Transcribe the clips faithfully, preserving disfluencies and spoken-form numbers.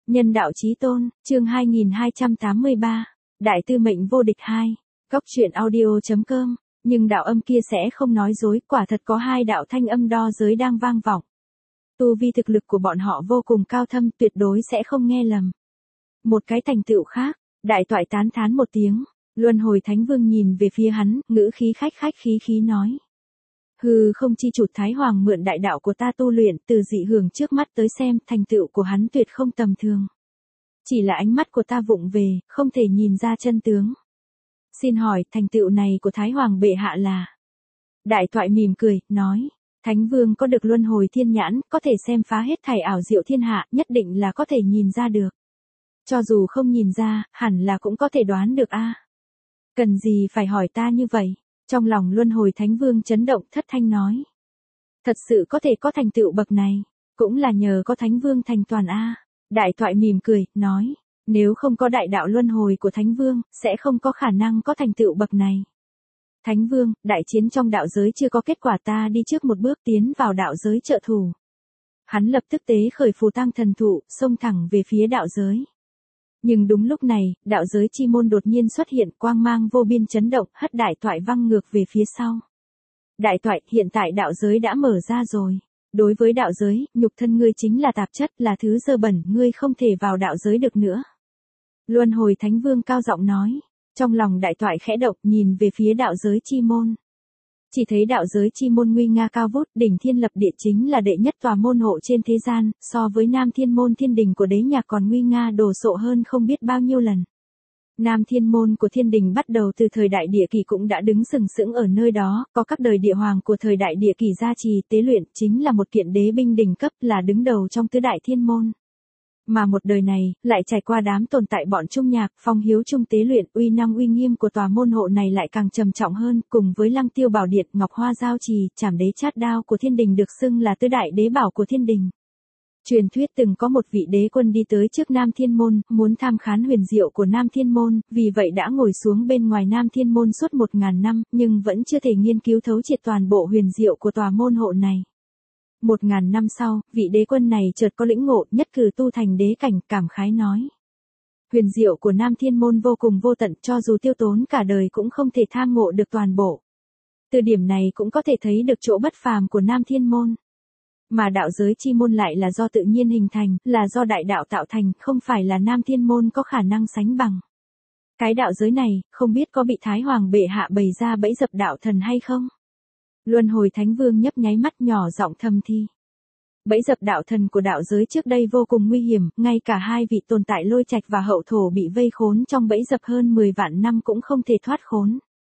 Nhân đạo chí tôn, chương hai nghìn hai trăm tám mươi ba, Đại tư mệnh vô địch hai, Góc truyện audio.com, nhưng đạo âm kia sẽ không nói dối, quả thật có hai đạo thanh âm đo giới đang vang vọng. Tu vi thực lực của bọn họ vô cùng cao thâm, tuyệt đối sẽ không nghe lầm. Một cái thành tựu khác, đại toại tán thán một tiếng, Luân Hồi Thánh Vương nhìn về phía hắn, ngữ khí khách khách khí khí nói. Hừ, không chi chủ Thái Hoàng mượn đại đạo của ta tu luyện, từ dị hưởng trước mắt tới xem, thành tựu của hắn tuyệt không tầm thường. Chỉ là ánh mắt của ta vụng về, không thể nhìn ra chân tướng. Xin hỏi, thành tựu này của Thái Hoàng bệ hạ là? Đại toại mỉm cười, nói, Thánh Vương có được luân hồi thiên nhãn, có thể xem phá hết thảy ảo diệu thiên hạ, nhất định là có thể nhìn ra được. Cho dù không nhìn ra, hẳn là cũng có thể đoán được a. Cần gì phải hỏi ta như vậy? Trong lòng Luân Hồi Thánh Vương chấn động, thất thanh nói. Thật sự có thể có thành tựu bậc này, cũng là nhờ có Thánh Vương thành toàn a. Đại toại mỉm cười, nói, nếu không có đại đạo luân hồi của Thánh Vương, sẽ không có khả năng có thành tựu bậc này. Thánh Vương, đại chiến trong đạo giới chưa có kết quả, ta đi trước một bước tiến vào đạo giới trợ thủ. Hắn lập tức tế khởi phù tang thần thụ, xông thẳng về phía đạo giới. Nhưng đúng lúc này, đạo giới chi môn đột nhiên xuất hiện, quang mang vô biên chấn động, hất đại toại văng ngược về phía sau. Đại toại, hiện tại đạo giới đã mở ra rồi. Đối với đạo giới, nhục thân ngươi chính là tạp chất, là thứ dơ bẩn, ngươi không thể vào đạo giới được nữa. Luân Hồi Thánh Vương cao giọng nói. Trong lòng đại toại khẽ động, nhìn về phía đạo giới chi môn. Chỉ thấy đạo giới chi môn nguy nga cao vút, đỉnh thiên lập địa, chính là đệ nhất tòa môn hộ trên thế gian, so với Nam Thiên môn thiên đình của Đế Nhạc còn nguy nga đồ sộ hơn không biết bao nhiêu lần. Nam Thiên môn của thiên đình bắt đầu từ thời đại địa kỳ cũng đã đứng sừng sững ở nơi đó, có các đời địa hoàng của thời đại địa kỳ gia trì tế luyện, chính là một kiện đế binh đỉnh cấp, là đứng đầu trong tứ đại thiên môn. Mà một đời này, lại trải qua đám tồn tại bọn Trung Nhạc, Phong Hiếu Trung tế luyện, uy năng uy nghiêm của tòa môn hộ này lại càng trầm trọng hơn, cùng với Lăng Tiêu Bảo Điện, Ngọc Hoa Giao Trì, Trảm Đế Chát Đao của thiên đình được xưng là tứ đại đế bảo của thiên đình. Truyền thuyết từng có một vị đế quân đi tới trước Nam Thiên môn, muốn tham khán huyền diệu của Nam Thiên môn, vì vậy đã ngồi xuống bên ngoài Nam Thiên môn suốt một ngàn năm, nhưng vẫn chưa thể nghiên cứu thấu triệt toàn bộ huyền diệu của tòa môn hộ này. Một ngàn năm sau, vị đế quân này chợt có lĩnh ngộ, nhất cử tu thành đế cảnh, cảm khái nói. Huyền diệu của Nam Thiên môn vô cùng vô tận, cho dù tiêu tốn cả đời cũng không thể tham ngộ được toàn bộ. Từ điểm này cũng có thể thấy được chỗ bất phàm của Nam Thiên môn. Mà đạo giới chi môn lại là do tự nhiên hình thành, là do đại đạo tạo thành, không phải là Nam Thiên môn có khả năng sánh bằng. Cái đạo giới này, không biết có bị Thái Hoàng bệ hạ bày ra bẫy dập đạo thần hay không? Luân Hồi Thánh Vương nhấp nháy mắt, nhỏ giọng thầm thi. Bẫy dập đạo thần của đạo giới trước đây vô cùng nguy hiểm, ngay cả hai vị tồn tại Lôi Trạch và Hậu Thổ bị vây khốn trong bẫy dập hơn mười vạn năm cũng không thể thoát khốn.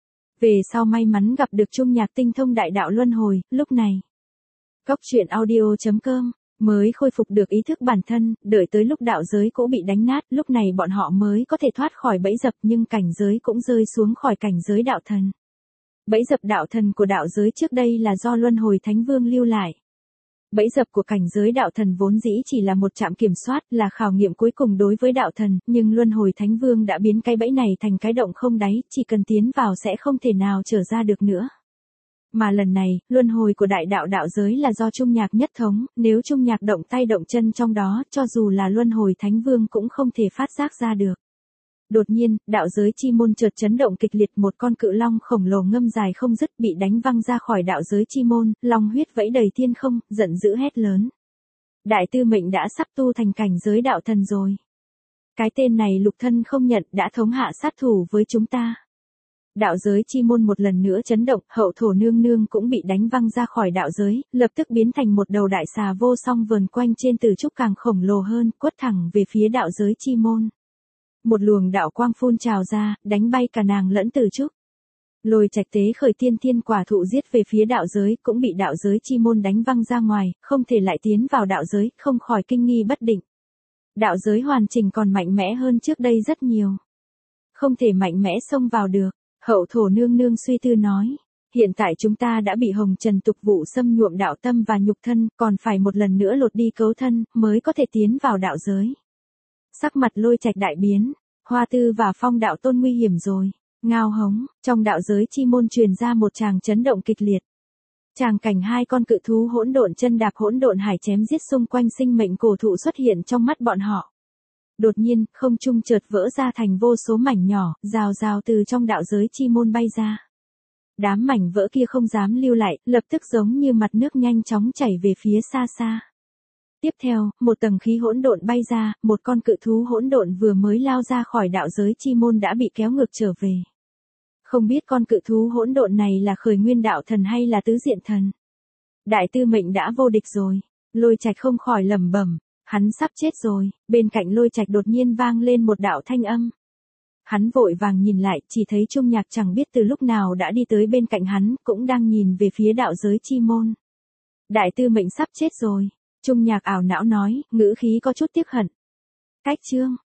Về sau may mắn gặp được Trung Nhạc tinh thông đại đạo luân hồi, lúc này. Góc truyện audio.com mới khôi phục được ý thức bản thân, đợi tới lúc đạo giới cũ bị đánh nát, lúc này bọn họ mới có thể thoát khỏi bẫy dập, nhưng cảnh giới cũng rơi xuống khỏi cảnh giới đạo thần. Bẫy dập đạo thần của đạo giới trước đây là do Luân Hồi Thánh Vương lưu lại. Bẫy dập của cảnh giới đạo thần vốn dĩ chỉ là một trạm kiểm soát, là khảo nghiệm cuối cùng đối với đạo thần, nhưng Luân Hồi Thánh Vương đã biến cái bẫy này thành cái động không đáy, chỉ cần tiến vào sẽ không thể nào trở ra được nữa. Mà lần này, luân hồi của đại đạo đạo giới là do Trung Nhạc nhất thống, nếu Trung Nhạc động tay động chân trong đó, cho dù là Luân Hồi Thánh Vương cũng không thể phát giác ra được. Đột nhiên, đạo giới chi môn chợt chấn động kịch liệt, một con cự long khổng lồ ngâm dài không dứt bị đánh văng ra khỏi đạo giới chi môn, long huyết vẫy đầy thiên không, giận dữ hét lớn. Đại tư mệnh đã sắp tu thành cảnh giới đạo thần rồi. Cái tên này lục thân không nhận, đã thống hạ sát thủ với chúng ta. Đạo giới chi môn một lần nữa chấn động, Hậu Thổ nương nương cũng bị đánh văng ra khỏi đạo giới, lập tức biến thành một đầu đại xà vô song vờn quanh trên tử trúc càng khổng lồ hơn, quất thẳng về phía đạo giới chi môn. Một luồng đạo quang phun trào ra, đánh bay cả nàng lẫn tử trúc. Lôi Trạch tế khởi tiên thiên quả thụ giết về phía đạo giới, cũng bị đạo giới chi môn đánh văng ra ngoài, không thể lại tiến vào đạo giới, không khỏi kinh nghi bất định. Đạo giới hoàn chỉnh còn mạnh mẽ hơn trước đây rất nhiều. Không thể mạnh mẽ xông vào được. Hậu Thổ nương nương suy tư nói, hiện tại chúng ta đã bị hồng trần tục vụ xâm nhuộm đạo tâm và nhục thân, còn phải một lần nữa lột đi cấu thân, mới có thể tiến vào đạo giới. Sắc mặt Lôi Trạch đại biến, Hoa Tư và Phong đạo tôn nguy hiểm rồi, ngao hống, trong đạo giới chi môn truyền ra một tràng chấn động kịch liệt. Tràng cảnh hai con cự thú hỗn độn chân đạp hỗn độn hải chém giết xung quanh sinh mệnh cổ thụ xuất hiện trong mắt bọn họ. Đột nhiên, không trung chợt vỡ ra thành vô số mảnh nhỏ, rào rào từ trong đạo giới chi môn bay ra. Đám mảnh vỡ kia không dám lưu lại, lập tức giống như mặt nước nhanh chóng chảy về phía xa xa. Tiếp theo, một tầng khí hỗn độn bay ra, một con cự thú hỗn độn vừa mới lao ra khỏi đạo giới chi môn đã bị kéo ngược trở về. Không biết con cự thú hỗn độn này là khởi nguyên đạo thần hay là tứ diện thần. Đại tư mệnh đã vô địch rồi. Lôi Trạch không khỏi lẩm bẩm, hắn sắp chết rồi. Bên cạnh Lôi Trạch đột nhiên vang lên một đạo thanh âm. Hắn vội vàng nhìn lại, chỉ thấy Trung Nhạc chẳng biết từ lúc nào đã đi tới bên cạnh hắn, cũng đang nhìn về phía đạo giới chi môn. Đại tư mệnh sắp chết rồi. Trung Nhạc ảo não nói, ngữ khí có chút tiếc hận. Cách chương,